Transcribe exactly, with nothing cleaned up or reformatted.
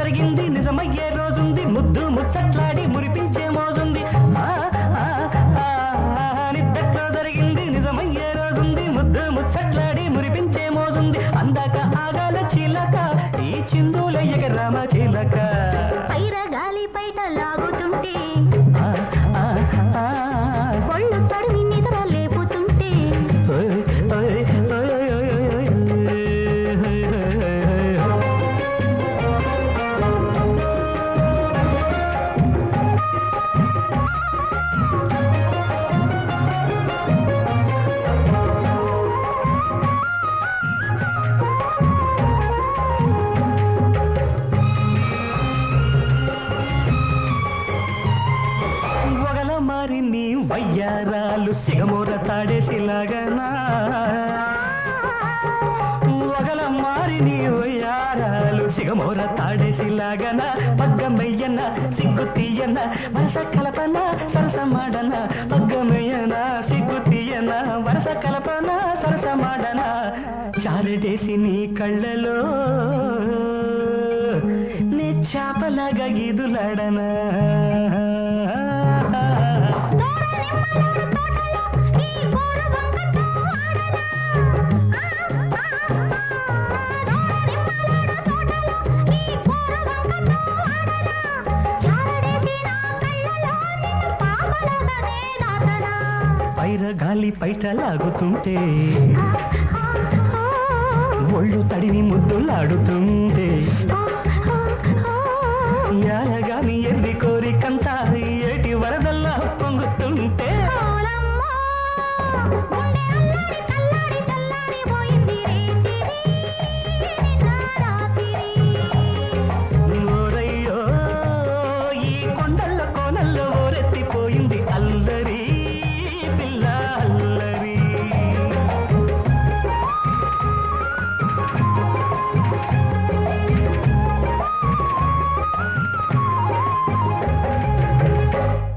జరిగింది నిజమయ్యే రోజుంది ముద్దు ముచ్చట్లాడి మురిపించే మోజుంది నిద్దట్లో జరిగింది నిజమయ్యే రోజుంది ముద్దు ముచ్చట్లాడి మురిపించే మోజుంది అందాక ఆగాల చిలక ఈ చిందుల ఎగరామ చిలక పైర గాలి పైట లాగుతుంటే ఒళ్ళు తడిమి నిద్ర లేపుతుంటే వయ్యారాలు సిగమూర తాడేసిలాగనా ఒకల మారిని వయ్యారాలు సిగమూర తాడేసిలాగన పగ్గమయ్యన సిగ్గు తీయన వరస కలపన సరసమాడన పగ్గమయ్యన సిగ్గు తీయన వరస కలపన సరసమాడన చారడేసి నీ కళ్ళలో నే చాపలాగా గీదులాడనా పైర గాలి పైట లాగుతుంటే ఒళ్ళు తడిని ముద్దులాడుతుంటే